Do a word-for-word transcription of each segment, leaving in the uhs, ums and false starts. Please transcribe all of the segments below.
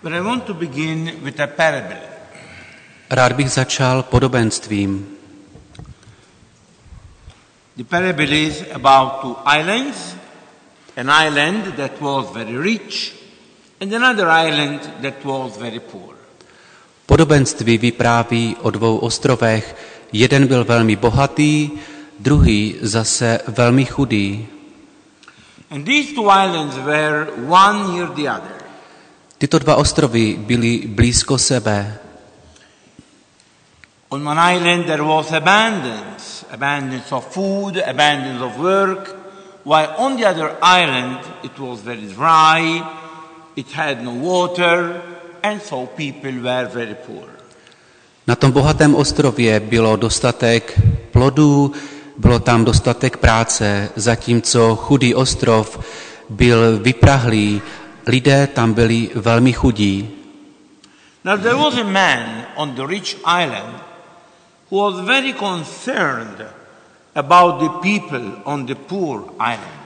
But I want to begin with a parable. Rád bych začal podobenstvím. The parable is about two islands, an island that was very rich and another island that was very poor. Podobenství vypráví o dvou ostrovech. Jeden byl velmi bohatý, druhý zase velmi chudý. And these two islands were one near the other. Tyto dva ostrovy byly blízko sebe. On one island there was abundance, abundance of food, abundance of work, while on the other island it was very dry, it had no water, and so people were very poor. Na tom bohatém ostrově bylo dostatek plodů, bylo tam dostatek práce, zatímco chudý ostrov byl vyprahlý, lidé tam byli velmi chudí. Now there was a man on the rich island who was very concerned about the people on the poor island.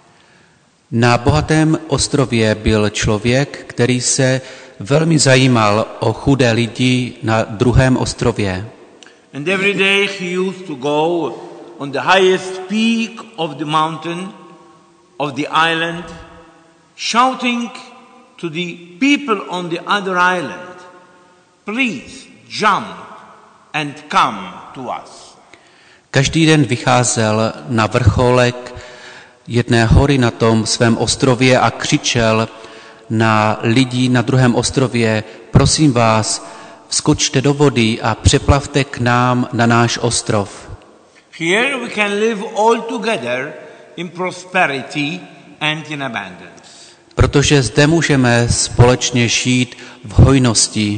Na bohatém ostrově byl člověk, který se velmi zajímal o chudé lidi na druhém ostrově. And every day he used to go on the highest peak of the mountain of the island, shouting to the people on the other island, please jump and come to us. Každý den vycházel na vrcholek jedné hory na tom svém ostrově a křičel na lidi na druhém ostrově, prosím vás, vskočte do vody a přeplavte k nám na náš ostrov. Here we can live all together in prosperity and in abundance. Protože zde můžeme společně žít v hojnosti.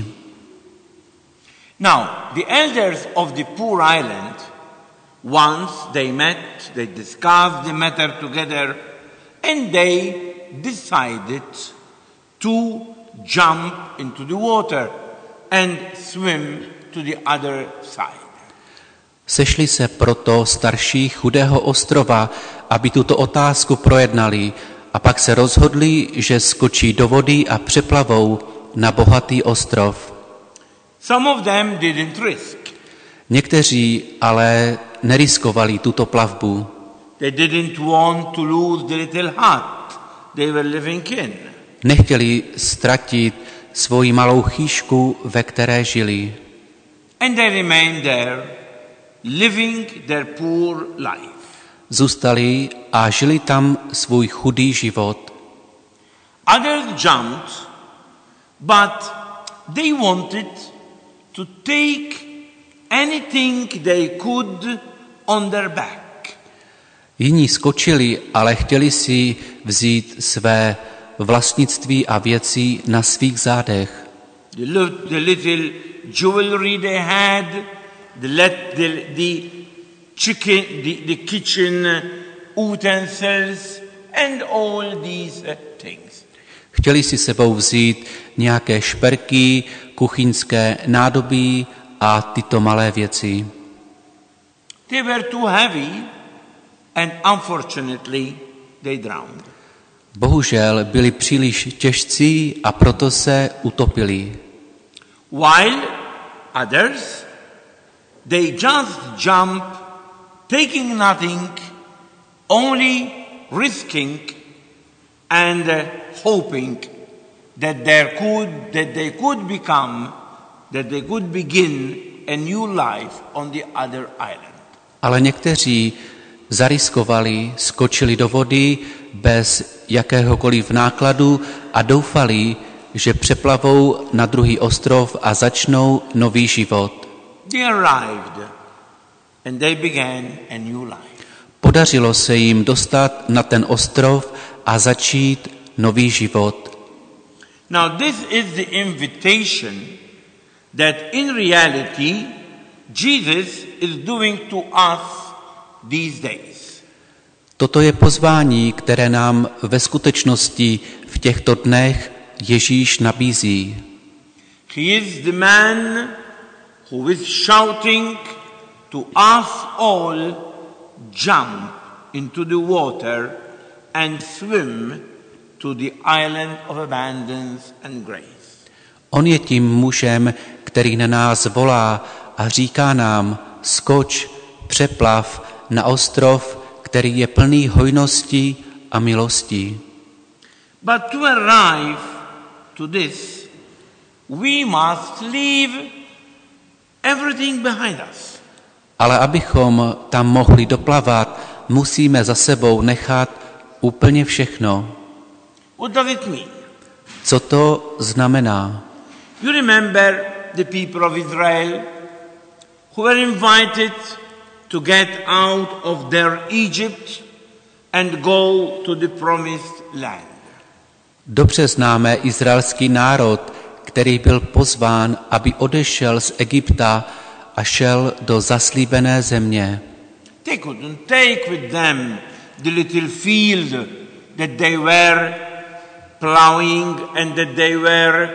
Now, the elders of the poor island, once they met, they discussed the matter together, and they decided to jump into the water and swim to the other side. Sešli se proto starší chudého ostrova, aby tuto otázku projednali, a pak se rozhodli, že skočí do vody a přeplavou na bohatý ostrov. Some of them didn't risk. Někteří ale neriskovali tuto plavbu. They didn't want to lose the little hut they were living in. Nechtěli ztratit svoji malou chýšku, ve které žili. And they remained there, living their poor life. Zůstali a žili tam svůj chudý život. Others jumped, but they wanted to take anything they could on their back. Jiní skočili, ale chtěli si vzít své vlastnictví a věci na svých zádech. The, li- the little jewelry they had, the, let, the, the chicken, the, the kitchen utensils, and all these uh, things. Chtěli si sebou vzít nějaké šperky, kuchyňské nádobí a tyto malé věci. They were too heavy, and unfortunately they drowned. Bohužel byli příliš těžcí a proto se utopili. While others, they just jump, taking nothing, only risking and uh, hoping that there could, that they could become, that they could begin a new life on the other island. Ale někteří zariskovali, skočili do vody bez jakéhokoliv nákladu a doufali, že přeplavou na druhý ostrov a začnou nový život. They arrived and they began a new life. Podařilo se jim dostat na ten ostrov a začít nový život. Now this is the invitation that in reality Jesus is doing to us these days. Toto je pozvání, které nám ve skutečnosti v těchto dnech Ježíš nabízí. He is the man who is shouting to us all, jump into the water and swim to the island of abundance and grace. On je tím mužem, který na nás volá a říká nám, skoč, přeplav na ostrov, který je plný hojnosti a milosti. But to arrive to this, we must leave everything behind us. Ale abychom tam mohli doplavat, musíme za sebou nechat úplně všechno. What does it mean? Co to znamená? You remember the people of Israel who were invited to get out of their Egypt and go to the promised land. Dobře známe izraelský národ, který byl pozván, aby odešel z Egypta a šel do zaslíbené země. They couldn't take with them the little field that they were plowing and that they were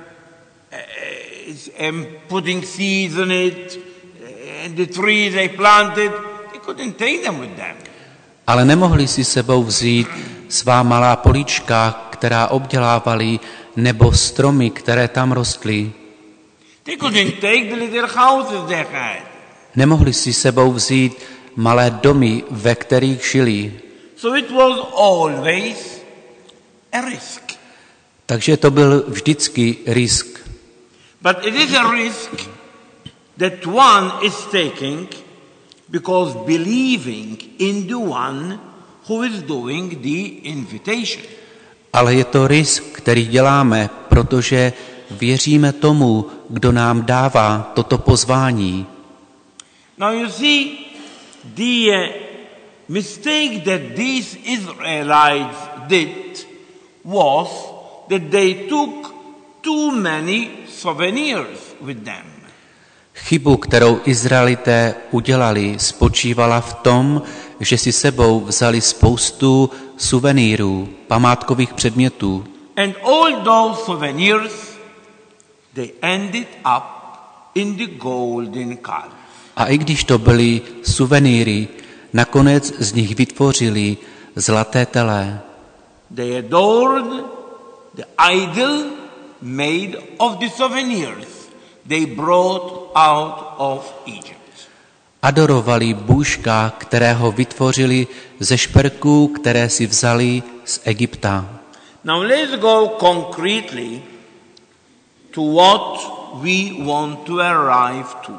uh, um, putting seeds in it, and the trees they planted. They couldn't take them with them. Ale nemohli si sebou vzít svá malá políčka, která obdělávali, nebo stromy, které tam rostly. They couldn't take the little houses they had. Nemohli si sebou vzít malé domy, ve kterých žili. So it was always a risk. Takže to byl vždycky risk. But it is a risk that one is taking because believing in the one who is doing the invitation. Ale je to risk, který děláme, protože věříme tomu, kdo nám dává toto pozvání. Now you see, the uh, mistake that these Israelites did was that they took too many souvenirs with them. Chybu, kterou Izraelité udělali, spočívala v tom, že si sebou vzali spoustu suvenýrů, památkových předmětů. And all those souvenirs, they ended up in the golden calf. A i když to byly suvenýry, nakonec z nich vytvořili zlaté tele. They adored the idol made of the souvenirs they brought out of Egypt. Adorovali bůžka, kterého vytvořili ze šperků, které si vzali z Egypta. Now let's go concretely to what we want to arrive to.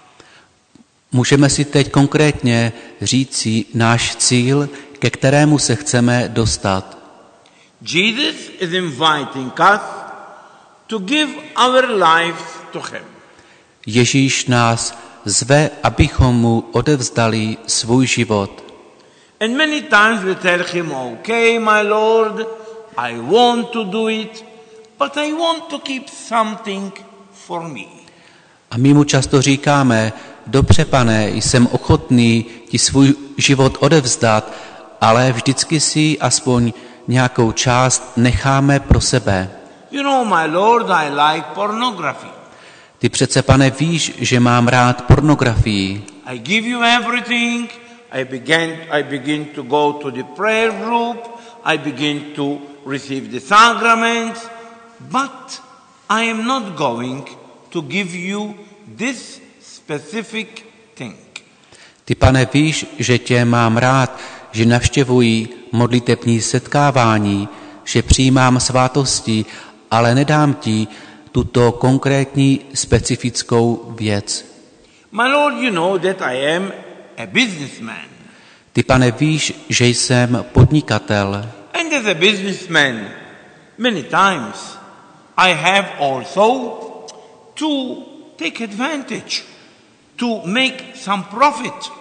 Můžeme si teď konkrétně říci náš cíl, ke kterému se chceme dostat. Jesus is inviting us to give our lives to him. Ježíš nás zve, abychom mu odevzdali svůj život. And many times we tell him, okay, my Lord, I want to do it, but I want to keep something for me. A my mu často říkáme, dobře, Pane, jsem ochotný ti svůj život odevzdat, ale vždycky si aspoň nějakou část necháme pro sebe. You know, my Lord, I like pornography. Ty přece, Pane, víš, že mám rád pornografii. I give you everything. I begin, I begin to go to the prayer group. I begin to receive the sacraments. But I am not going to give you this specific thing. Ty, Pane, víš, že tě mám rád, že navštěvuji modlitební setkávání, že přijímám svátosti, ale nedám ti tuto konkrétní specifickou věc. My Lord, you know that I am a businessman. Ty, Pane, víš, že jsem podnikatel. And as a businessman, many times I have also to take advantage, to make some profit.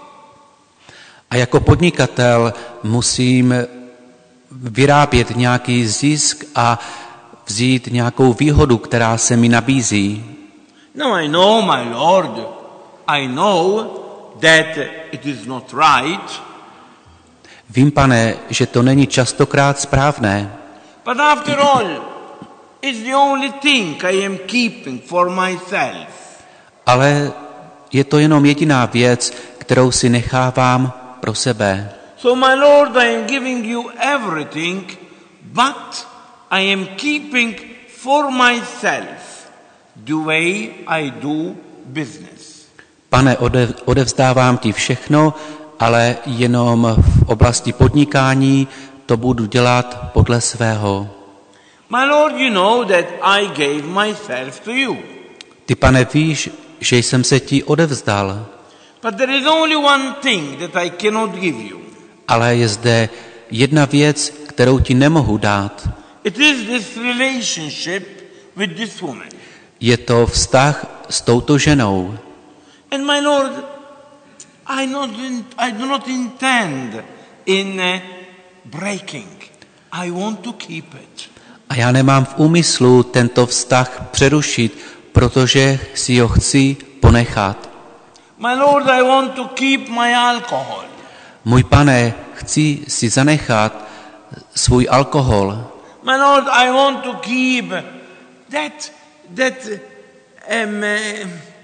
A jako podnikatel musím vyrábět nějaký zisk a vzít nějakou výhodu, která se mi nabízí. Now I know, my Lord, I know that it is not right. Vím, Pane, že to není častokrát správné. But after all, it's the only thing I am keeping for myself. Ale je to jenom jediná věc, kterou si nechávám pro sebe. So my Lord, I am giving you everything, but I am keeping for myself the way I do business. Pane, ode, odevzdávám ti všechno, ale jenom v oblasti podnikání to budu dělat podle svého. My Lord, you know that I gave myself to you. Ty, Pane, víš, že jsem se ti odevzdal. But there is only one thing that I cannot give you. Ale je zde jedna věc, kterou ti nemohu dát. It is this relationship with this woman. Je to vztah s touto ženou. And my Lord, I, not in, I do not intend in uh, breaking. I want to keep it. A já nemám v úmyslu tento vztah přerušit, protože si ho chci ponechat. My Lord, I want to keep my alcohol. Můj Pane, chci si zanechat svůj alkohol. My Lord, I want to keep that, that um, uh,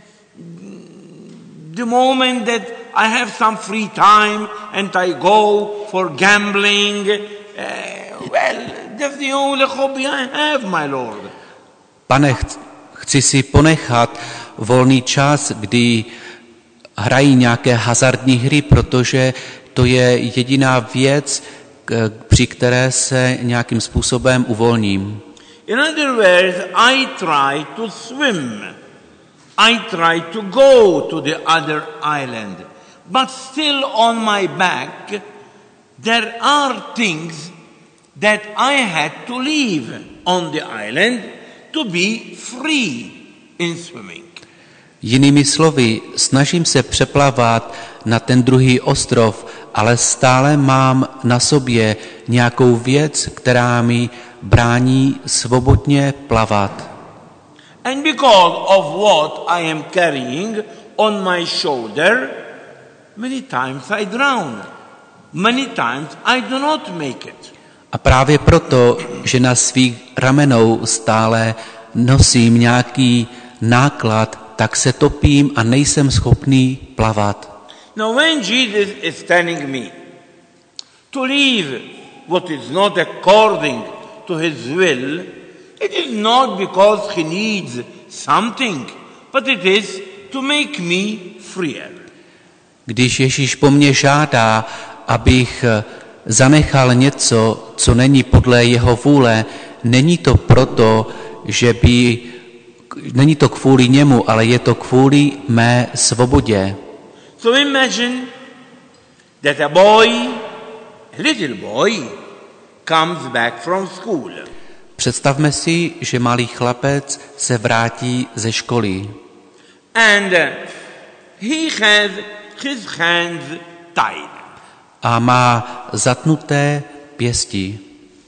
the moment that I have some free time and I go for gambling. Uh, well, that's the only hobby I have, my Lord. Pane, chci si ponechat volný čas, kdy hrají nějaké hazardní hry, protože to je jediná věc, při které se nějakým způsobem uvolním. In other words, I try to swim. I try to go to the other island. But still on my back, there are things that I had to leave on the island to be free in swimming. Jinými slovy, snažím se přeplavat na ten druhý ostrov, ale stále mám na sobě nějakou věc, která mi brání svobodně plavat. And because of what I am carrying on my shoulder, many times I drown. Many times I do not make it. A právě proto, že na svých ramenou stále nosím nějaký náklad, tak se topím a nejsem schopný plavat. Now when Jesus is telling me to leave what is not according to his will, it is not because he needs something, but it is to make me freer. Když Ježíš po mně žádá, abych zanechal něco, co není podle jeho vůle, není to proto, že by, není to kvůli němu, ale je to kvůli mé svobodě. So imagine that a boy, a little boy, comes back from school. Představme si, že malý chlapec se vrátí ze školy. And uh, he has his hands tied. A má zatnuté pěsti.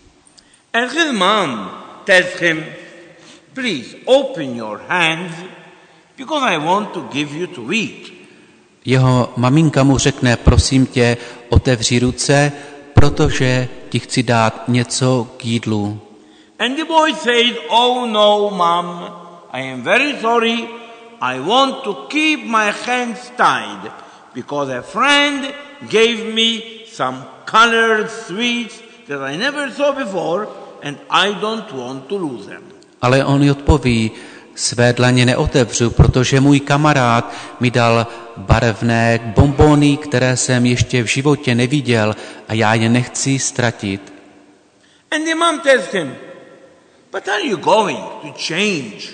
And his mom tells him, please open your hands because I want to give you to eat. Jeho maminka mu řekne, prosím tě, otevři ruce, protože ti chci dát něco k jídlu. And the boy says, oh no, mom, I am very sorry. I want to keep my hands tied because a friend gave me some colored sweets that I never saw before and I don't want to lose them. Ale on odpoví, své dlaně neotevřu, protože můj kamarád mi dal barevné bonbony, které jsem ještě v životě neviděl a já je nechci ztratit. And the mom tells him, but are you going to change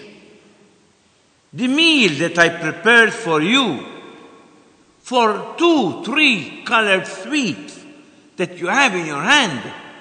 the meal that I prepared for you for two, three colored sweets that you have in your hand?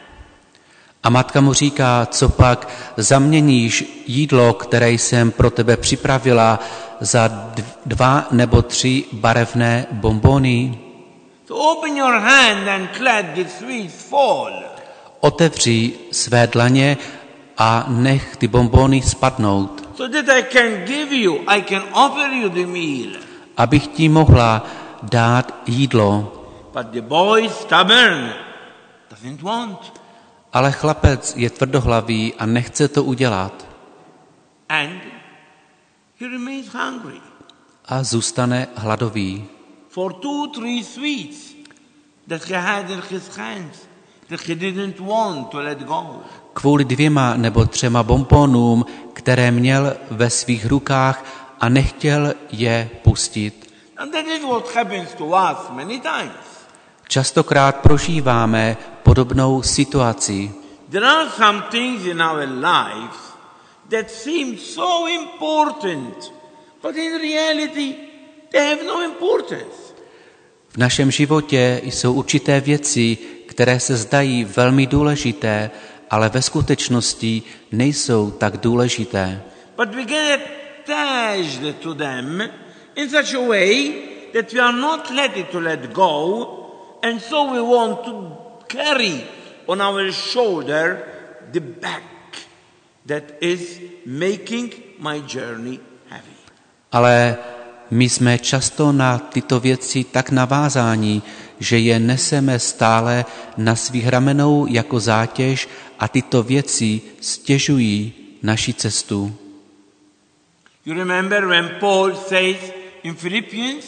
A matka mu říká, co pak zaměníš jídlo, které jsem pro tebe připravila, za dva nebo tři barevné bonbony? So open your hand and let the sweets fall. Otevři své dlaně a nech ty bonbony spadnout. So that I can give you, I can offer you the meal. Abych ti mohla dát jídlo. But the boy stubborn doesn't want. Ale chlapec je tvrdohlavý a nechce to udělat. And he remains hungry. A zůstane hladový. For two, three sweets that he had in his hands that he didn't want to let go. kvůli dvěma nebo třema bonbonům, které měl ve svých rukách a nechtěl je pustit. And that is what happens to us many times. Častokrát prožíváme podobnou situaci. There are some things in our lives that seem so important, but in reality they have no importance. V našem životě jsou určité věci, které se zdají velmi důležité, ale ve skutečnosti nejsou tak důležité. But we get attached to them in such a way that we are not ready to let go, and so we want to carry on our shoulder the bag that is making my journey heavy. Ale my jsme často na tyto věci tak navázáni, že je neseme stále na svých ramenou jako zátěž a tyto věci stěžují naši cestu. You remember when Paul says in Philippians,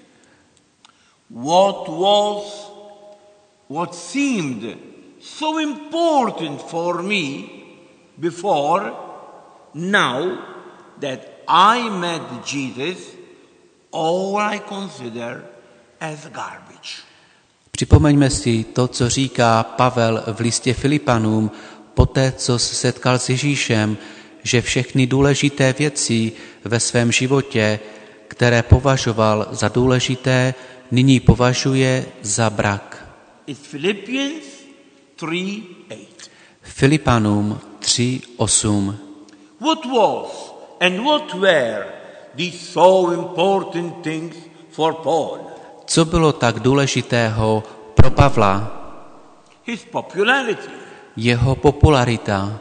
what was, what seemed so important for me before, now that I met Jesus, all I consider as garbage. Připomeňme si to, co říká Pavel v listě Filipanům, poté, co se setkal s Ježíšem, že všechny důležité věci ve svém životě, které považoval za důležité, nyní považuje za brak. It's Philippians three eight. Filipanům tři osm. What was and what were these so important things for Paul? Co bylo tak důležitého pro Pavla? His popularity, Jeho popularita,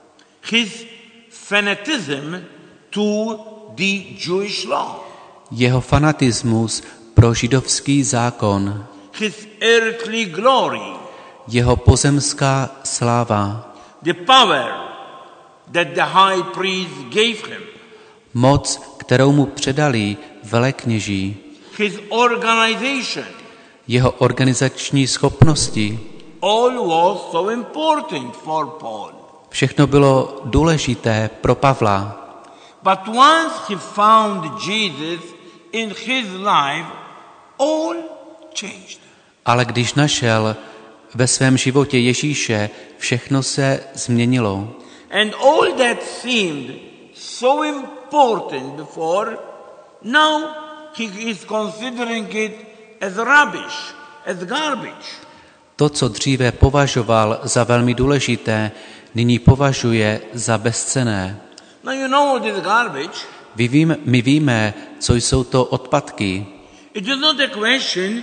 his fanatism to the Jewish law, jeho fanatismus pro židovský zákon, his earthly glory, jeho pozemská sláva, the power that the high priest gave him, moc, kterou mu předali velekněží, his organization, jeho organizační schopnosti. all was so important for Paul. Všechno bylo důležité pro Pavla. But once he found Jesus in his life, all changed. Ale když našel ve svém životě Ježíše, všechno se změnilo. And all that seemed so important before, now he is considering it as rubbish, as garbage. To, co dříve považoval za velmi důležité, nyní považuje za bezcenné. Now you know what is garbage. My víme, my víme, co jsou to odpadky. It is not a question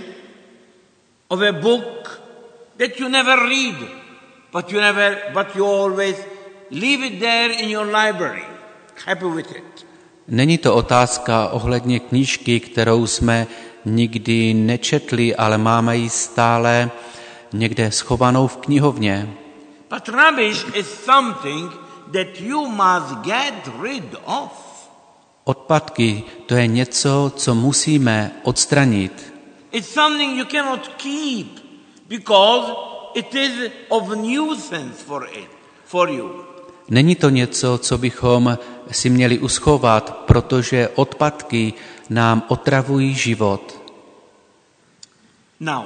of a book that you never read, but you never, but you always leave it there in your library, happy with it. Není to otázka ohledně knížky, kterou jsme nikdy nečetli, ale máme ji stále někde schovanou v knihovně. But rubbish is something that you must get rid of. Odpadky, to je něco, co musíme odstranit. It's something you cannot keep because it is of nuisance for it, for you. Není to něco, co bychom si měli uschovat, protože odpadky nám otravují život. Now,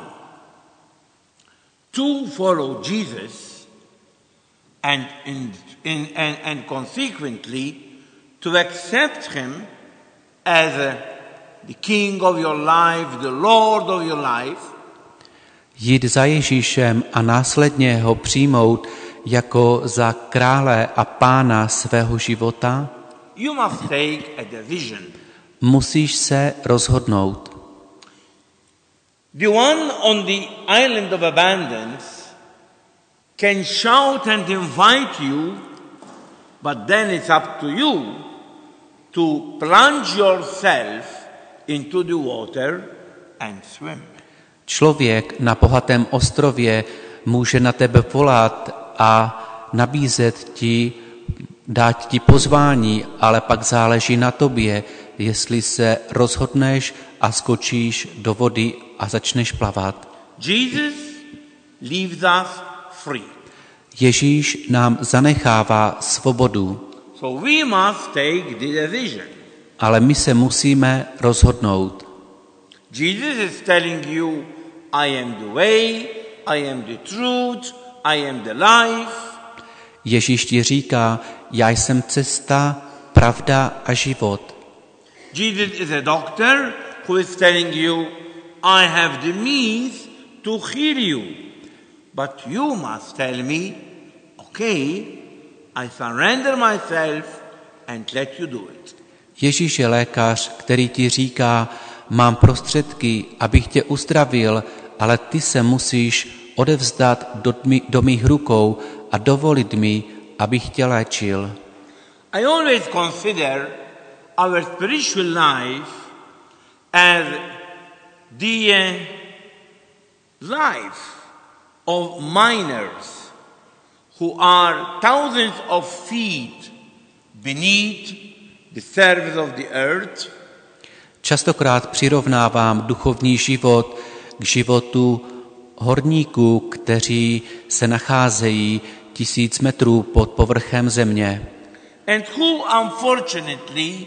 to follow Jesus and, in, in, and, and consequently to accept him as a, the king of your life, the Lord of your life, Jít za Ježíšem a následně ho přijmout jako za krále a pána svého života, you must take a decision. musíš se rozhodnout. The one on the island of abundance can shout and invite you, but then it's up to you to plunge yourself into the water and swim. Člověk na bohatém ostrově může na tebe volat a nabízet ti, dát ti pozvání, ale pak záleží na tobě, jestli se rozhodneš a skočíš do vody a začneš plavat. Jesus leaves us free. Ježíš nám zanechává svobodu, So we must take the decision. ale my se musíme rozhodnout. Jesus is telling you, I am the way, I am the truth, I am the life. Ježíš ti říká, já jsem cesta, pravda a život. Jesus is a doctor who is telling you, I have the means to heal you. But you must tell me, okay, I surrender myself and let you do it. Ježíš je lékař, který ti říká, mám prostředky, abych tě uzdravil, ale ty se musíš odevzdat do, tmi, do mých rukou a dovolit mi, abych tě léčil. I always consider our spiritual life as the uh, life of miners who are thousands of feet beneath the surface of the earth. Častokrát přirovnávám duchovní život k životu horníků, kteří se nacházejí tisíc metrů pod povrchem země. And who unfortunately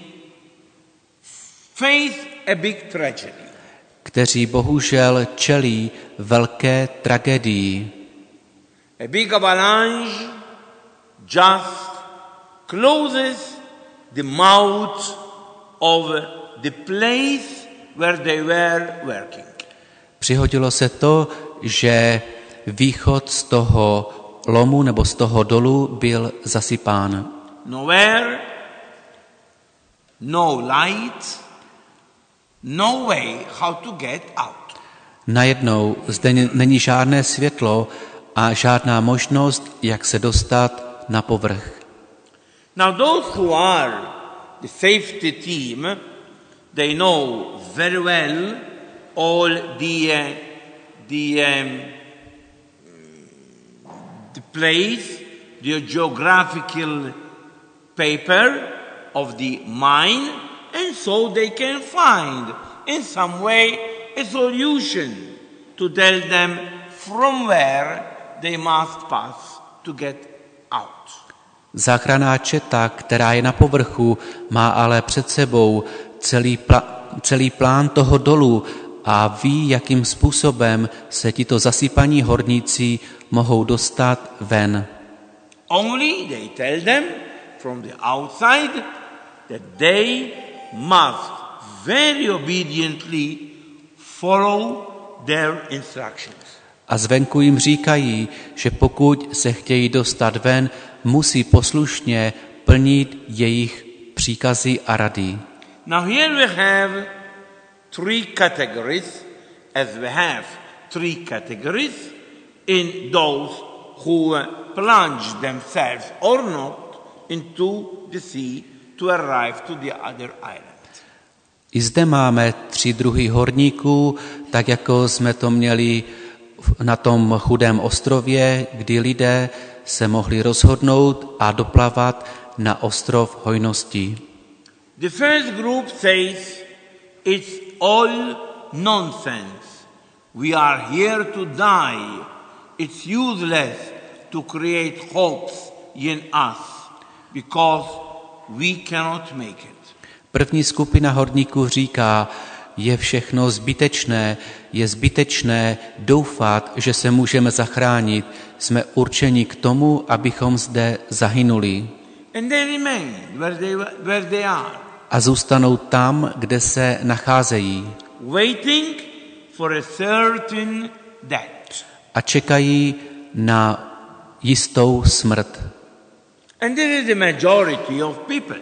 face a big tragedy. Kteří bohužel čelí velké tragédii. A big avalanche just closes the mouth of the place where they were working. Přihodilo se to, že východ z toho lomu nebo z toho dolu byl zasypán. No air, no light, no way how to get out. Najednou zde není žádné světlo a žádná možnost, jak se dostat na povrch. Now those who are the safety team, they know very well all the uh, the um, the place, the geographical paper of the mine, and so they can find in some way a solution to tell them from where they must pass to get out. Záchranná četa, která je na povrchu, má ale před sebou celý, pla- celý plán toho dolu a ví, jakým způsobem se tito zasypaní horníci mohou dostat ven. Only they tell them from the outside that they must very obediently follow their instructions. A zvenku jim říkají, že pokud se chtějí dostat ven, musí poslušně plnit jejich příkazy a rady. Now here we have three categories, as we have three categories in those who plunge themselves or not into the sea to arrive to the other island. I zde máme tři druhy horníků, tak jako jsme to měli na tom chudém ostrově, kdy lidé se mohli rozhodnout a doplavat na ostrov hojnosti. The first group says it's all nonsense. We are here to die. It's useless to create hopes in us because we cannot make it. První skupina horníků říká, je všechno zbytečné, je zbytečné doufat, že se můžeme zachránit. Jsme určeni k tomu, abychom zde zahynuli. And they remain where they, where they are. A zůstanou tam, kde se nacházejí. Waiting for a certain death. A čekají na jistou smrt. And this is the majority of people.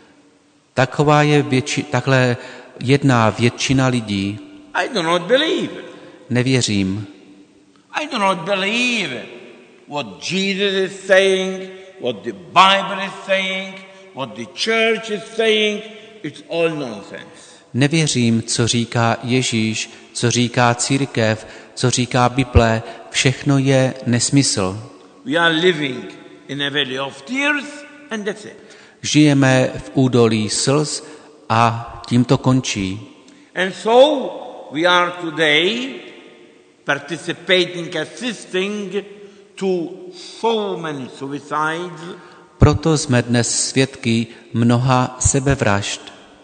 Taková je větši, takhle jedná většina lidí. I do not believe. Nevěřím. I do not believe what Jesus is saying, what the Bible is saying, what the church is saying. It's all nonsense. Nevěřím, co říká Ježíš, co říká církev, co říká Bible. Všechno je nesmysl. We are living in a valley of tears and that's it. Žijeme v údolí slz a tím to končí. And so we are today participating, assisting to so many suicides, Proto jsme dnes svědky mnoha sebevražd.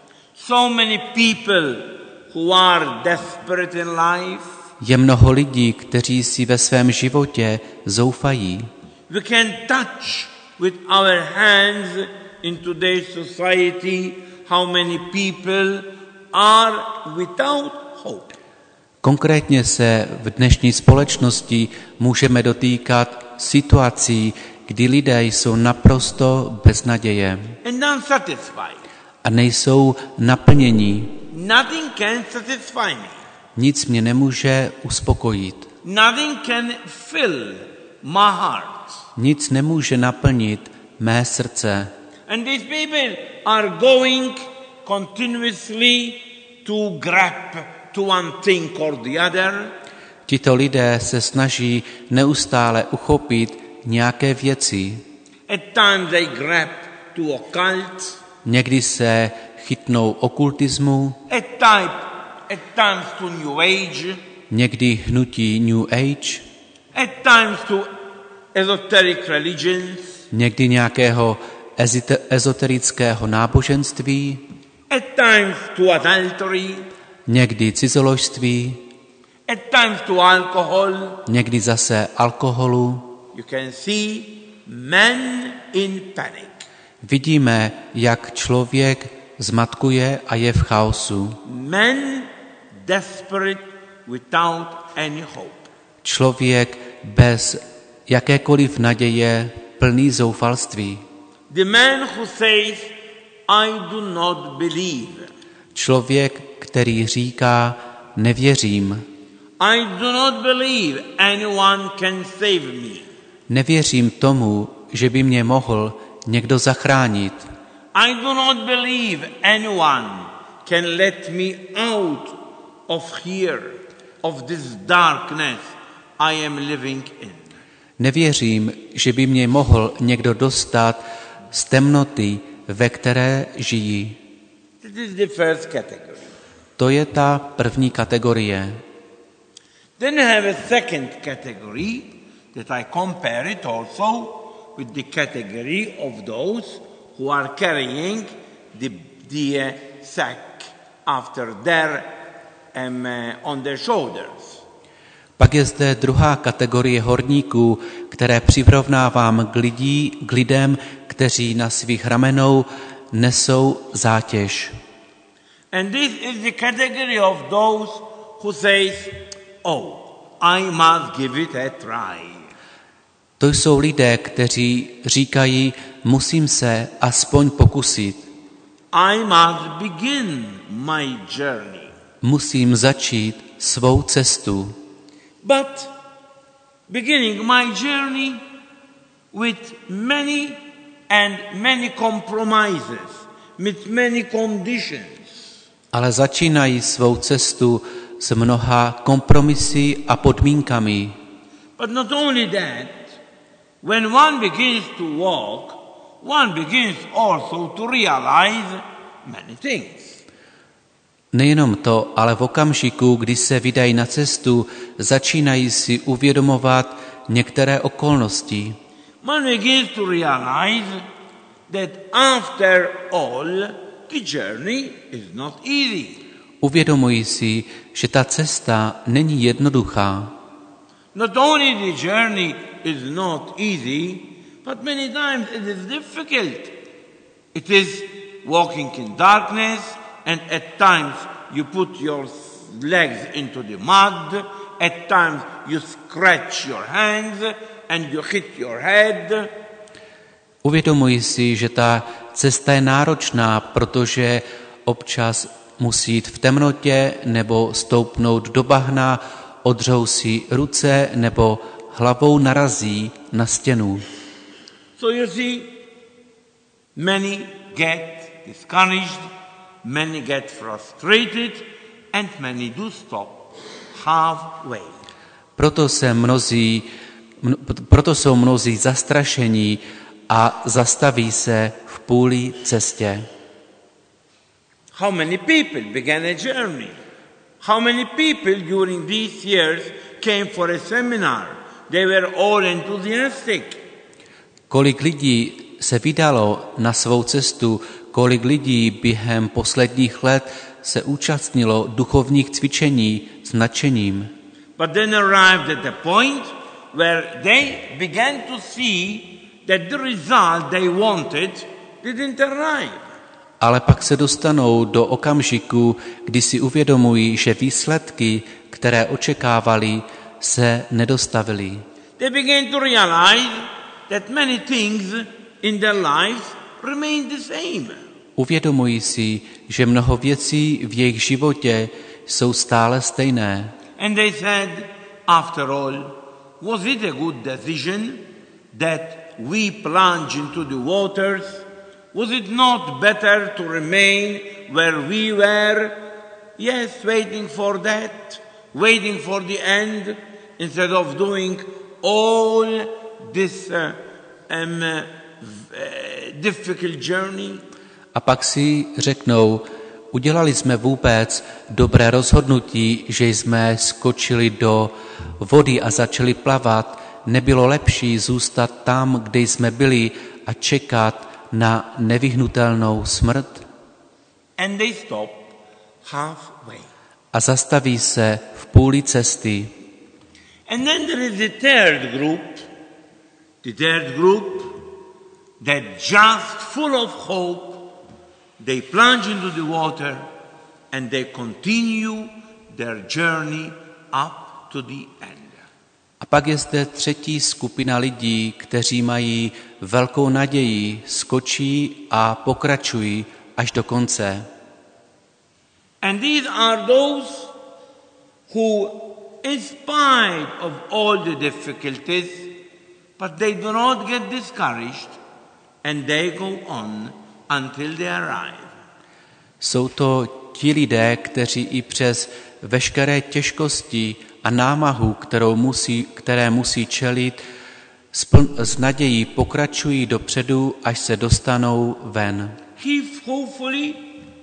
so many people who are desperate in life. Je mnoho lidí, kteří si ve svém životě zoufají. We can touch with our hands in today's society how many people are without hope. Konkrétně se v dnešní společnosti můžeme dotýkat situací, kdy lidé jsou naprosto bez naděje And unsatisfied. a nejsou naplnění. Nothing can satisfy me. Nic mě nemůže uspokojit. Nothing can fill my heart. Nic nemůže naplnit mé srdce. And these people are going continuously to grab to one thing or the other. Tito lidé se snaží neustále uchopit nějaké věci. At times they grab to occult. Někdy se chytnou okultismu, At, type, at times to New Age. někdy hnutí New Age, At times to esoteric religions. někdy nějakého ezite- ezoterického náboženství, At times to adultery. někdy cizoložství, At times to alcohol. někdy zase alkoholu. You can see men in panic. Vidíme, jak člověk zmatkuje a je v chaosu. Men desperate without any hope. Člověk bez jakékoliv naděje, plný zoufalství. The man who says, I do not believe. Člověk, který říká, nevěřím. I do not believe anyone can save me. Nevěřím tomu, že by mě mohl někdo zachránit. I do not believe anyone can let me out of here, of this darkness I am living in. Nevěřím, že by mě mohl někdo dostat z temnoty, ve které žijí. This is the first category. To je ta první kategorie. Then I have a second category that I compare it also with the category of those who are carrying the, the uh, sack after their um, uh, on their shoulders. Pak je zde druhá kategorie horníků, které přirovnávám k, lidí, k lidem, kteří na svých ramenou nesou zátěž. And this is the category of those who says, oh, I must give it a try. To jsou lidé, kteří říkají, musím se aspoň pokusit. I must begin my journey. Musím začít svou cestu. But beginning my journey with many and many compromises, with many conditions. Ale začínají svou cestu s mnoha kompromisy a podmínkami. But not only that, when one begins to walk, one begins also to realize many things. Nejenom to, ale v okamžiku, kdy se vydají na cestu, začínají si uvědomovat některé okolnosti. One begins to realize that after all, the journey is not easy. Uvědomují si, že ta cesta není jednoduchá. Not only the journey is not easy, but many times it is difficult. It is walking in darkness, and at times you put your legs into the mud, at times you scratch your hands and you hit your head. Uvědomují si, že ta cesta je náročná, protože občas musí jít v temnotě nebo stoupnout do bahna, odřou si ruce nebo hlavou narazí na stěnu. So you see, many get discouraged, many get frustrated, and many do stop halfway. Proto, se mnozí, mno, proto jsou mnozí zastrašení a zastaví se v půli cestě. How many people began a journey? How many people during these years came for a seminar they were all enthusiastic. Kolik lidí se vydalo na svou cestu, kolik lidí během posledních let se účastnilo duchovních cvičení s nadšením. But then arrived at a point where they began to see that the result they wanted didn't arrive. Ale pak se dostanou do okamžiku, kdy si uvědomují, že výsledky, které očekávali, se nedostavily. They began to realize that many things in their lives remained the same. Uvědomují si, že mnoho věcí v jejich životě jsou stále stejné. And they said, after all, was it a good decision that we plunge into the waters? Was it not better to remain where we were? Yes, waiting for that, waiting for the end, instead of doing all this uh, um, uh, difficult journey. A pak si řeknou, udělali jsme vůbec dobré rozhodnutí, že jsme skočili do vody a začali plavat. Nebylo lepší zůstat tam, kde jsme byli a čekat na nevyhnutelnou smrt? And they stop halfway. A zastaví se v půli cesty. And then there is the third group, the third group that just full of hope, they plunge into the water and they continue their journey up to the end. A pak je zde třetí skupina lidí, kteří mají velkou naději, skočí a pokračují až do konce. And these are those who, in spite of all the difficulties, but they do not get discouraged and they go on until they arrive. Jsou to ti lidé, kteří i přes veškeré těžkosti a námahu, kterou musí, které musí čelit, s nadějí pokračují dopředu, až se dostanou ven. He hopefully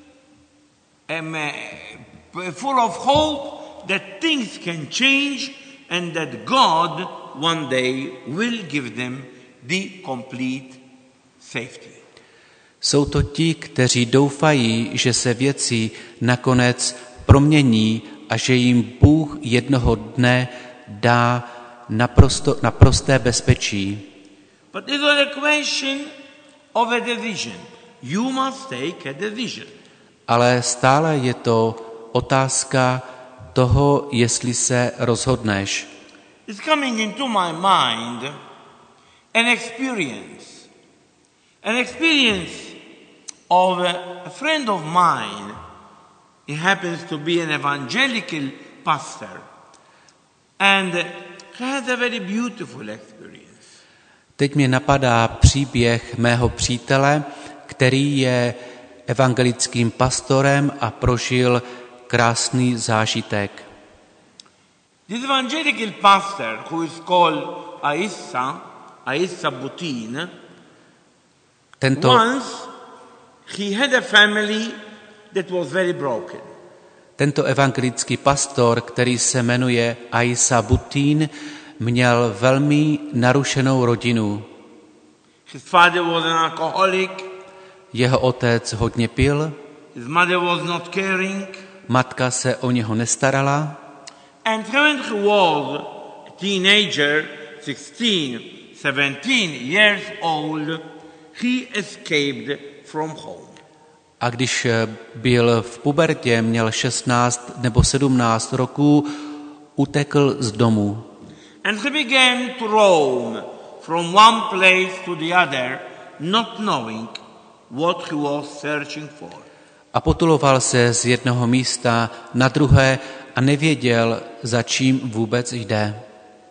um, uh, full of hope that things can change and that God one day will give them the complete safety. Jsou to ti, kteří doufají, že se věci nakonec promění a že jim Bůh jednoho dne dá naprosto, naprosté bezpečí. But it was a question of a decision. You must take a decision. Ale stále je to otázka toho, jestli se rozhodneš. It's coming into my mind an experience. An experience of a friend of mine. He happens to be an evangelical pastor. And he had a very beautiful experience. Teď mě napadá příběh mého přítele, který je evangelickým pastorem a prožil krásný zážitek. This evangelical pastor, who is called Aissa, Aissa Butin, Tento, once he had a family that was very broken. tento evangelický pastor, který se jmenuje Aissa Butin, měl velmi narušenou rodinu. His father was an alcoholic. Jeho otec hodně pil, His mother was not caring. matka se o něho nestarala And when he was a teenager, sixteen, seventeen years old, he escaped from home. a když byl v pubertě, měl šestnáct nebo sedmnáct roků, utekl z domu. And he began to roam from one place to the other, not knowing what he was searching for. A potuloval se z jednoho místa na druhé a nevěděl, za čím vůbec jde.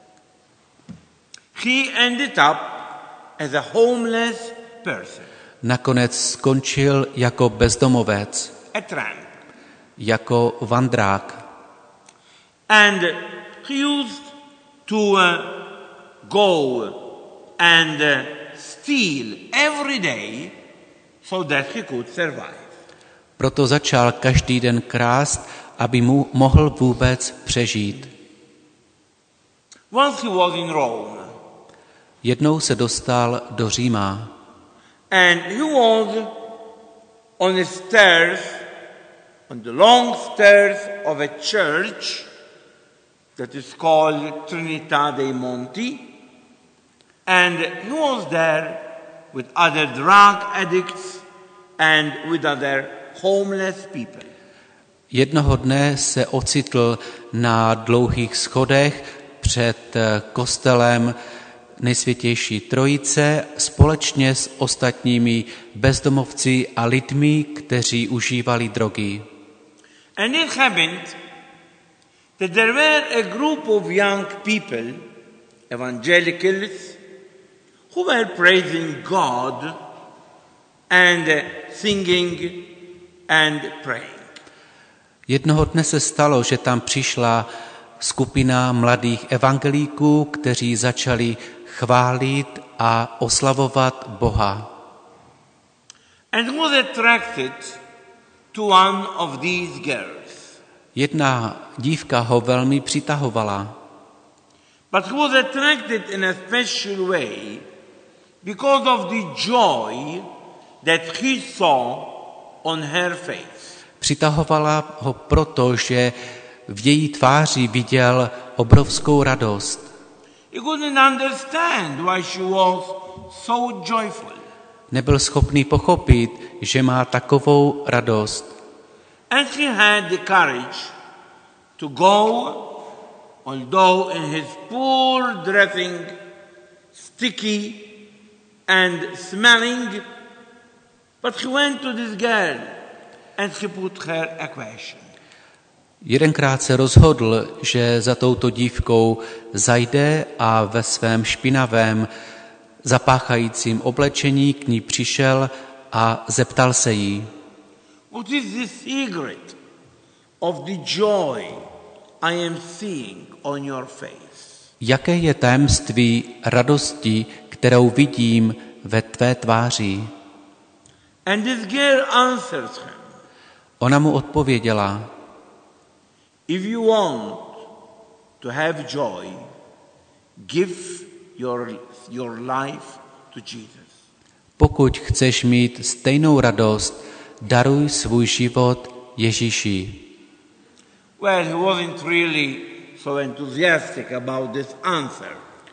He ended up as a homeless person, Nakonec skončil jako bezdomovec, a tramp. jako vandrák. And he used to uh, go and uh, steal every day so that he could survive. Proto začal každý den krást, aby mu mohl vůbec přežít. Once he was in Rome. Jednou se dostal do Říma. And he was on the stairs, on the long stairs of a church that is called Trinità dei Monti. And he was there with other drug addicts and with other homeless people. Jednoho dne se ocitl na dlouhých schodech před kostelem Nejsvětější Trojice společně s ostatními bezdomovci a lidmi, kteří užívali drogy. And it happened that there were a group of young people, evangelicals, who were praising God and singing and praying. Jednoho dne se stalo, že tam přišla skupina mladých evangelíků, kteří začali chválit a oslavovat Boha. And was attracted to one of these girls. Jedna dívka ho velmi přitahovala. But he was attracted in a special way because of the joy that he saw on her face. Přitahovala ho proto, že v její tváři viděl obrovskou radost. He couldn't understand why she was so joyful. Nebyl schopný pochopit, že má takovou radost. And he had the courage to go, although in his poor dressing, sticky and smelling, but he went to this girl and he put her a question. Jedenkrát se rozhodl, že za touto dívkou zajde a ve svém špinavém zapáchajícím oblečení k ní přišel a zeptal se jí: What is the secret of the joy I am seeing on your face? Jaké je tajemství radosti, kterou vidím ve tvé tváři? And this girl answers him. Ona mu odpověděla: If you want to have joy, give your, your life to Jesus. Pokud chceš mít stejnou radost, daruj svůj život Ježíši. Well, he wasn't really so enthusiastic about this answer.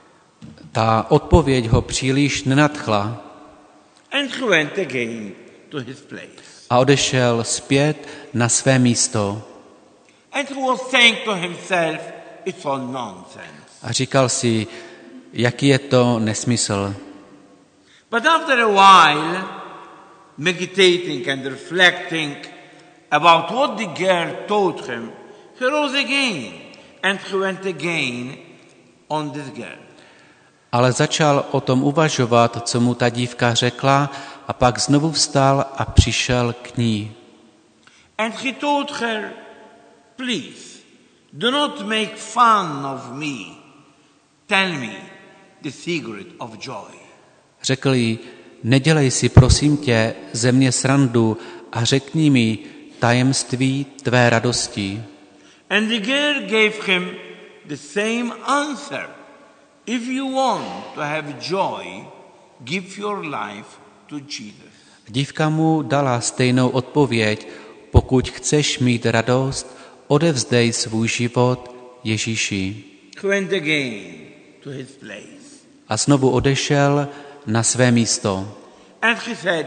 Ta odpověď ho příliš nenadchla And he went again to his place. a odešel zpět na své místo. And he was saying to himself, it's all nonsense. A říkal si, jaký je to nesmysl. But after a while, meditating and reflecting about what the girl told him, he rose again and he went again on this girl. Ale začal o tom uvažovat, co mu ta dívka řekla, a pak znovu vstal a přišel k ní. And he told her, please, do not make fun of me. Tell me the secret of joy. Řekl jí: nedělej si, prosím tě, ze mě srandu a řekni mi tajemství tvé radosti. And the girl gave him the same answer. If you want to have joy, give your life to Jesus. Dívka mu dala stejnou odpověď: pokud chceš mít radost, odevzdej svůj život Ježíši. He went again to his place. A znovu odešel na své místo. And he said,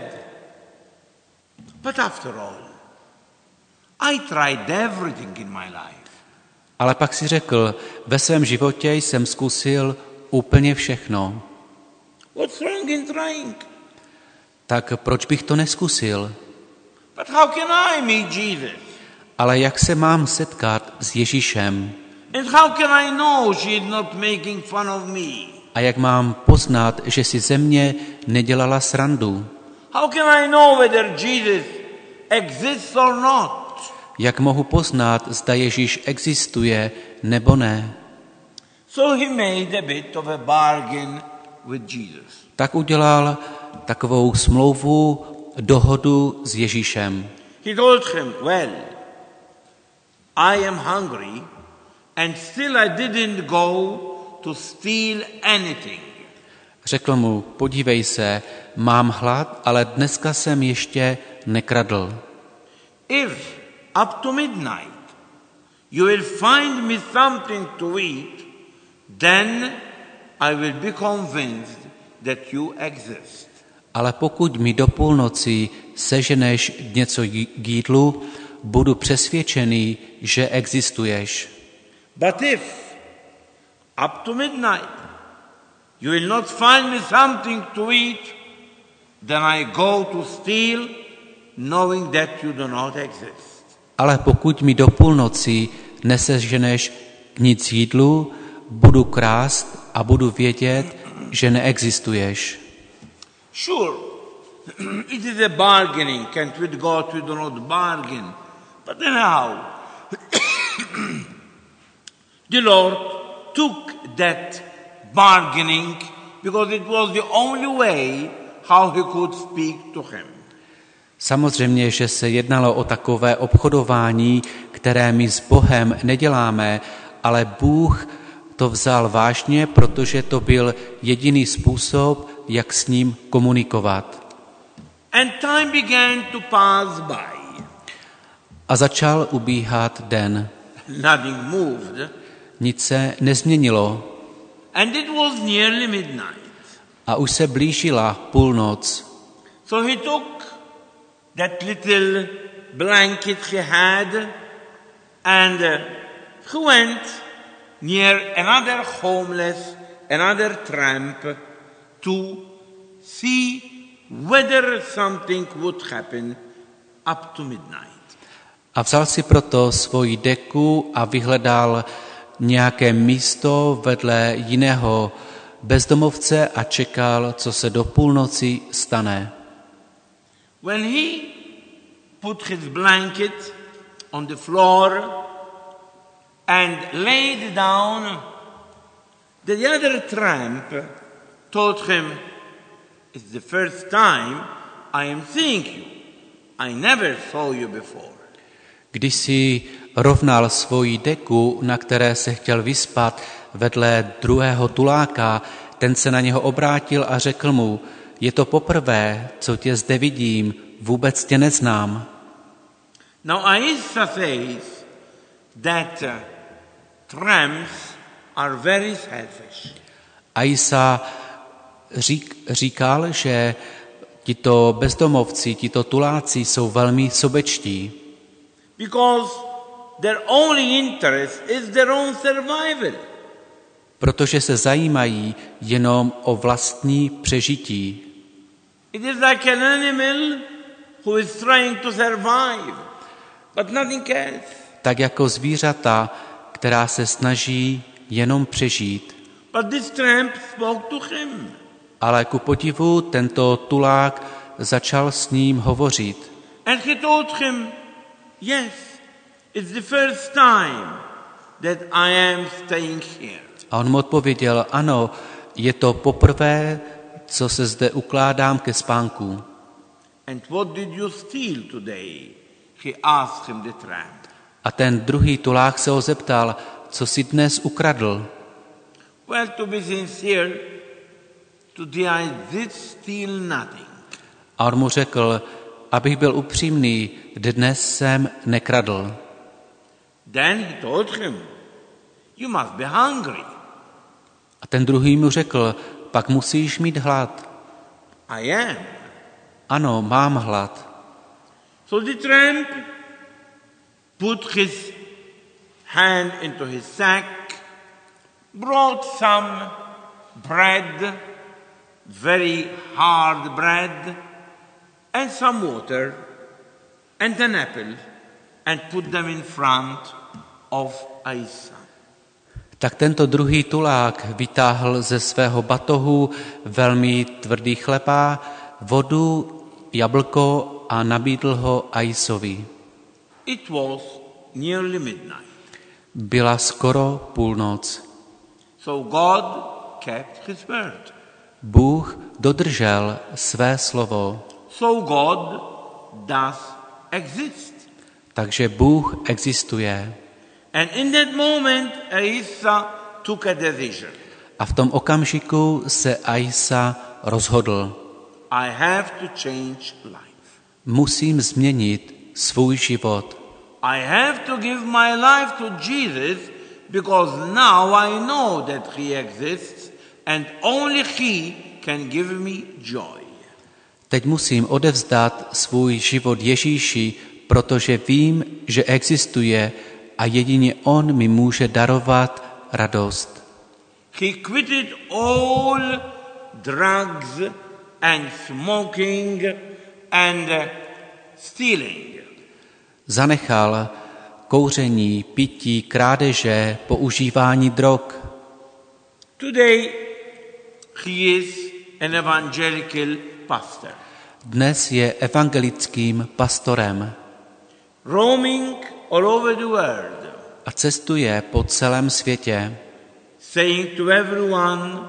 but after all, I tried everything in my life. Ale pak si řekl: ve svém životě jsem zkusil úplně všechno. What's wrong in trying? Tak proč bych to neskusil? But how can I meet Jesus? Ale jak se mám setkat s Ježíšem? And how can I know she is not making fun of me? A jak mám poznat, že si ze mě nedělala srandu? How can I know whether Jesus exists or not? Jak mohu poznat, zda Ježíš existuje nebo ne? So he made a bit of a bargain with Jesus. Tak udělal takovou smlouvu, dohodu s Ježíšem. He told him, well, I am hungry and still I didn't go to steal anything. Řekl mu, podívej se, mám hlad, ale dneska jsem ještě nekradl. If up to midnight you will find me something to eat, then I will be convinced that you exist. Ale pokud mi do půlnoci seženeš něco k jídlu, budu přesvědčený, že existuješ. But if up to midnight you will not find me something to eat, then I go to steal, knowing that you do not exist. Ale pokud mi do půlnoci neseženeš nic jídlu, budu krást a budu vědět, že neexistuješ. Sure, it is a bargaining, and with God we do not bargain. But anyhow, the Lord took that bargaining because it was the only way how he could speak to him. Samozřejmě, že se jednalo o takové obchodování, které my s Bohem neděláme, ale Bůh to vzal vážně, protože to byl jediný způsob, jak s ním komunikovat. And time began to pass by. A začal ubíhat den. Nothing moved. Nic se nezměnilo. And it was nearly midnight. A už se blížila půlnoc. So he took that little blanket he had and uh, he went near another homeless, another tramp to see whether something would happen up to midnight. A vzal si proto svoji deku a vyhledal nějaké místo vedle jiného bezdomovce a čekal, co se do půlnoci stane. When he put his blanket on the floor and laid down, the other tramp told him, "It's the first time I am seeing you. I never saw you before." Když si rovnal svoji deku, na které se chtěl vyspat vedle druhého tuláka, ten se na něho obrátil a řekl mu, je to poprvé, co tě zde vidím, vůbec tě neznám. Now Aissa says that uh, tramps are very selfish. Aissa řík, říkal, že tito bezdomovci, tito tuláci jsou velmi sobečtí. Because their only interest is their own survival. Protože se zajímají jenom o vlastní přežití. It is like an animal who is trying to survive, but nothing else. Tak jako zvířata, která se snaží jenom přežít. But this tramp spoke to him. Ale ku podivu tento tulák začal s ním hovořit. And he told him, yes, it's the first time that I am staying here. A on mu odpověděl, ano, je to poprvé, co se zde ukládám ke spánku. And what did you steal today? He asked him, the tramp. A ten druhý tulák se ho zeptal, co si dnes ukradl. Well, to be sincere, today I did steal nothing. A on mu řekl, abych byl upřímný, dnes jsem nekradl. Then he told him, you must be hungry. A ten druhý mu řekl, pak musíš mít hlad. I am. Ano, mám hlad. So the tramp put his hand into his sack, brought some bread, very hard bread, and some water, and an apple, and put them in front of Aissa. Tak tento druhý tulák vytáhl ze svého batohu velmi tvrdý chleba, vodu, jablko a nabídl ho Aissovi. It was nearly midnight. Byla skoro půlnoc. So God kept his word. Bůh dodržel své slovo. So God does exist. Takže Bůh existuje. And in that moment, Aissa took a decision. A v tom okamžiku se Aisa rozhodl. I have to change life. Musím změnit svůj život. I have to give my life to Jesus because now I know that he exists and only he can give me joy. Teď musím odevzdat svůj život Ježíši, protože vím, že existuje a jedině on mi může darovat radost. He quitted all drugs and smoking and stealing. Zanechal kouření, pití, krádeže, používání drog. Today he is an evangelical pastor. Dnes je evangelickým pastorem Roaming all over the world, a cestuje po celém světě. saying to everyone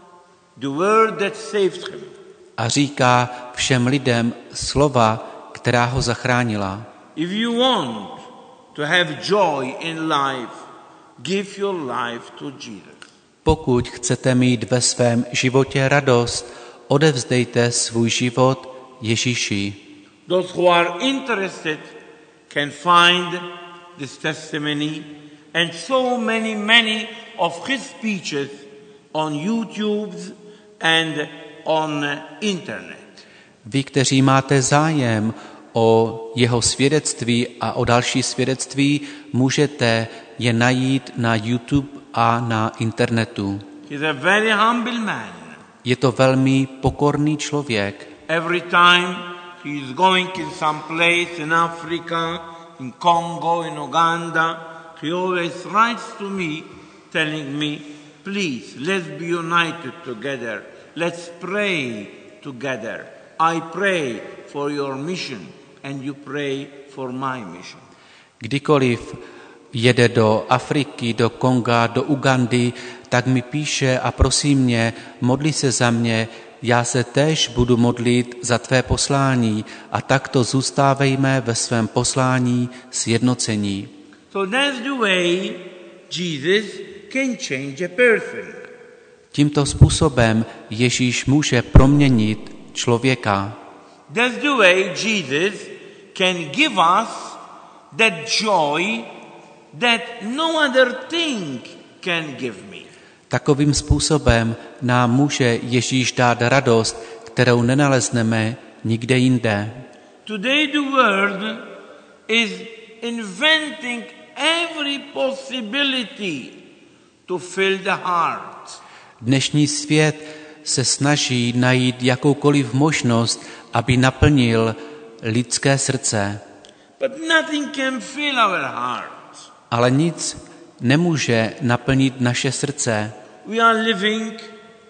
the word that saved him. A říká všem lidem slova, která ho zachránila. If you want to have joy in life, give your life to Jesus. Pokud chcete mít ve svém životě radost, odevzdejte svůj život Ježíši. Those who are interested can find this testimony and so many, many of his speeches on YouTube and on internet. Vy, kteří máte zájem o jeho svědectví a o další svědectví, můžete je najít na YouTube a na internetu. He's a very humble man. Je to velmi pokorný člověk. Every time he is going in some place in Africa, in Congo, in Uganda, he always writes to me telling me, please, let's be united together. Let's pray together. I pray for your mission and you pray for my mission. Kdykoliv jede do Afriky, do Konga, do Ugandy, tak mi píše a prosí mě, modli se za mě, já se též budu modlit za tvé poslání a takto zůstávejme ve svém poslání sjednocení. So that's the way Jesus can change a person. Tímto způsobem Ježíš může proměnit člověka. That's the way Jesus can give us that joy that no other thing can give me. Takovým způsobem nám může Ježíš dát radost, kterou nenalezneme nikde jinde. Today the world is inventing every possibility to fill the heart. Dnešní svět se snaží najít jakoukoliv možnost, aby naplnil lidské srdce. But nothing can fill our heart. Ale nic nemůže naplnit naše srdce. We are living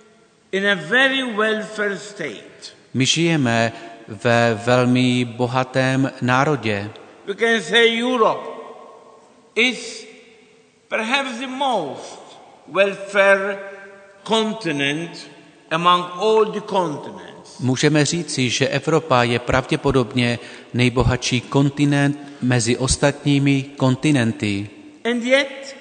in a very welfare state. My žijeme ve velmi bohatém národě. We can say Europe is perhaps the most welfare continent among all the continents. Můžeme říci, že Evropa je pravděpodobně nejbohatší kontinent mezi ostatními kontinenty. And yet,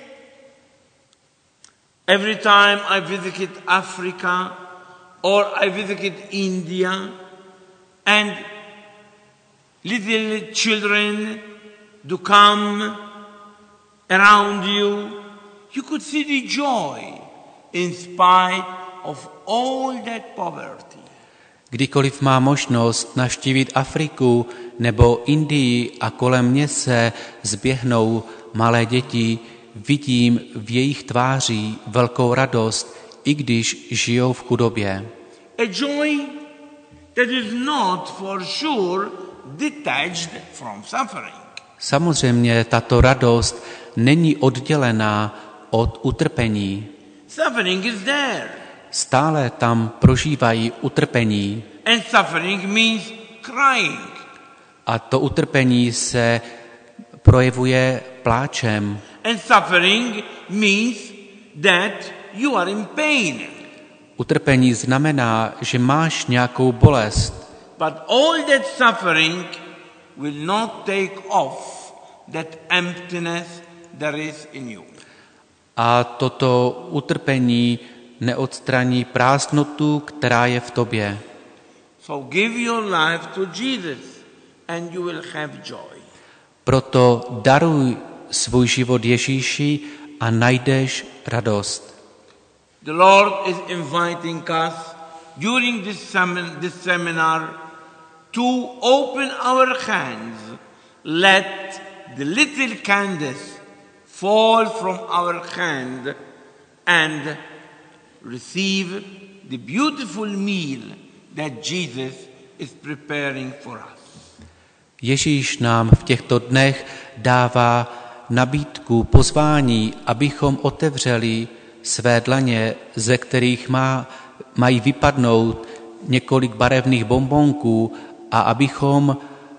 every time I visited Africa or I visited India and little children do come around you, you could see the joy in spite of all that poverty. Kdykoliv má možnost navštívit Afriku nebo Indii a kolem mě se zběhnou malé děti, vidím v jejich tváří velkou radost, i když žijou v chudobě. A joy that is not for sure detached from suffering. Samozřejmě tato radost není oddělená od utrpení. Suffering is there. Stále tam prožívají utrpení. And suffering means crying. A to utrpení se projevuje pláčem. And suffering means that you are in pain. Utrpení znamená, že máš nějakou bolest. But all that suffering will not take off that emptiness there is in you. A toto utrpení neodstraní prázdnotu, která je v tobě. So give your life to Jesus and you will have joy. Proto daruj svůj život Ježíši a najdeš radost. The Lord is inviting us during this, sem- this seminar to open our hands. Let the little candles fall from our hand and receive the beautiful meal that Jesus is preparing for us. Ježíš nám v těchto dnech dává nabídku, pozvání, abychom otevřeli své dlaně, ze kterých má, mají vypadnout několik barevných bonbonků a abychom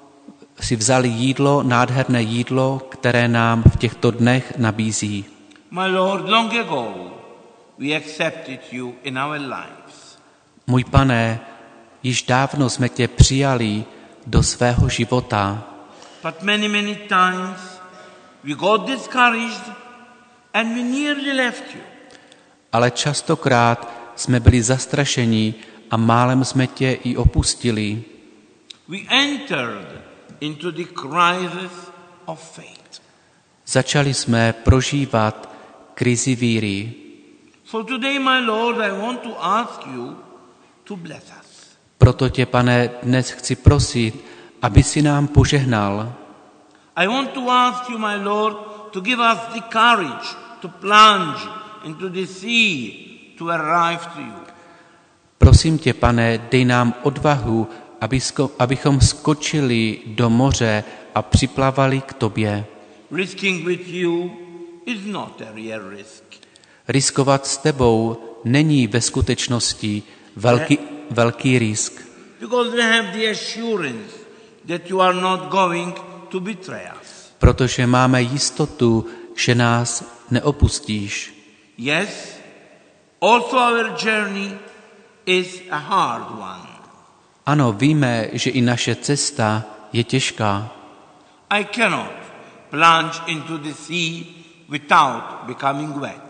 si vzali jídlo, nádherné jídlo, které nám v těchto dnech nabízí. My Lord, long ago we accepted you in our lives. Můj Pane, již dávno jsme tě přijali do svého života, But many, many times we got discouraged and we nearly left you. ale častokrát jsme byli zastrašeni a málem jsme tě i opustili. We entered into the crisis of faith. Začali jsme prožívat krizi víry. So today, my Lord, I want to ask you to bless us. Proto tě, Pane, dnes chci prosit, aby si nám požehnal. I want to ask you, my Lord, to give us the courage to plunge into the sea to arrive to you. Prosím tě, Pane, dej nám odvahu, abychom skočili do moře a připlavali k tobě. Risking with you is not a real risk. Riskovat s tebou není ve skutečnosti velký, velký risk. Because we have the assurance that you are not going to betray us. Protože máme jistotu, že nás neopustíš. Yes, also our journey is a hard one. Ano, víme, že i naše cesta je těžká. I cannot plunge into the sea without becoming wet.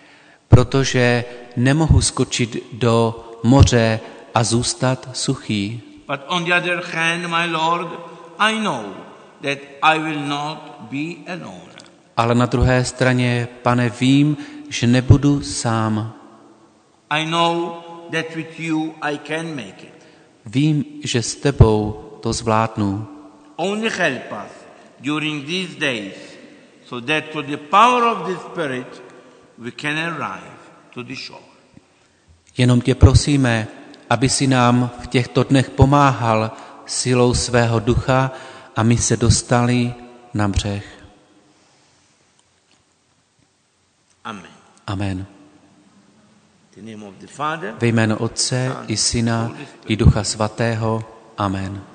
Protože nemohu skočit do moře a zůstat suchý. But on the other hand, my Lord, I know that I will not be alone. Ale na druhé straně, Pane, vím, že nebudu sám. I know that with you I can make it. Vím, že s tebou to zvládnu. Only help us during these days so that through the power of the Spirit we can arrive to the shore. Jenom tě prosíme, aby si nám v těchto dnech pomáhal silou svého ducha a my se dostali na břeh. Amen. Amen. In the name of the Father, Ve jménu Otce i Syna i Ducha Svatého. Amen.